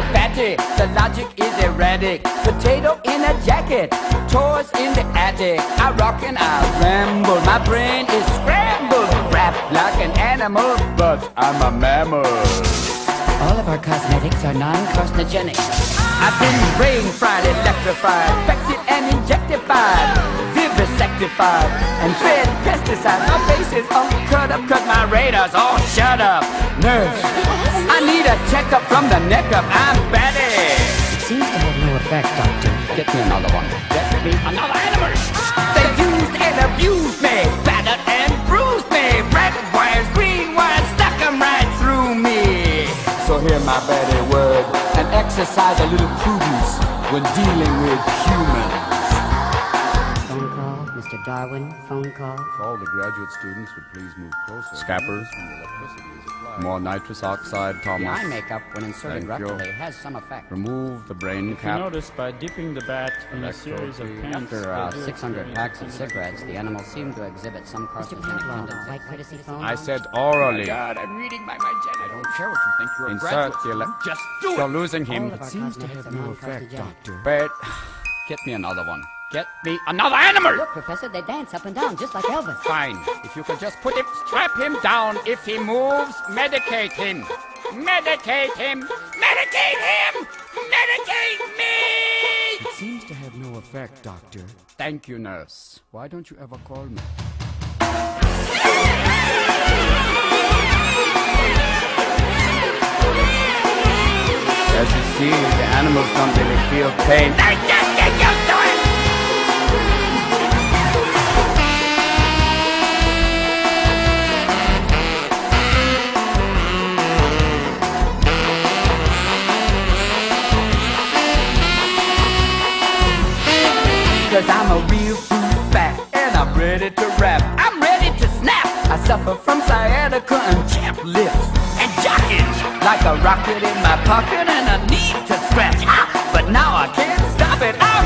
fatty. The logic is erratic. Potato in a jacket, toys in the attic. I rock and I ramble. My brain is scrambled. Rap like an animal, but I'm a mammal. All of our cosmetics are non-carcinogenic. I've been brain fried, electrified, infected and injectified, vivisectified, and fed pesticide. My face is all cut up cause my radar's all shut up. Nurse, I need a checkup from the neck up. I'm Betty. It seems to have no effect, Doctor. Get me another one. Get me another animal. They used and abused me, battered and bruised me. Red wires, green wires, stuck them right through me. So hear my Betty word and exercise a little prudence when dealing with humans. Phone call, Mr. Darwin, phone call. If all the graduate students would please move closer. Scappers. More nitrous oxide, Thomas. The eye makeup, when inserted Thank you. rectally, has some effect. Remove the brain If you cap. notice, by dipping the bat in a series of paints, After they do 600 experience packs of some cigarettes, the animals seem to exhibit some Mr. carcinogenic Pavlov, tendencies. white courtesy phone. I said orally. God, I'm reading by my genitals. I don't care what you think. You're a Insert graduate the student. Just do You're it. losing him. All of our cosmetics are non-carcinogenic. But get me another one. Get me another animal. Look, Professor, they dance up and down just like Elvis. Fine. If you could just put him, strap him down. If he moves, medicate him. Medicate him. Medicate him. Medicate me. It seems to have no effect, Doctor. Thank you, nurse. Why don't you ever call me? As you see, the animals don't really feel pain. They just get used to it! Cause I'm a real fruit bat and I'm ready to rap. I'm ready to snap. I suffer from sciatica and chapped lips and jockeying like a rocket in my pocket and I need to scratch. But now I can't stop it.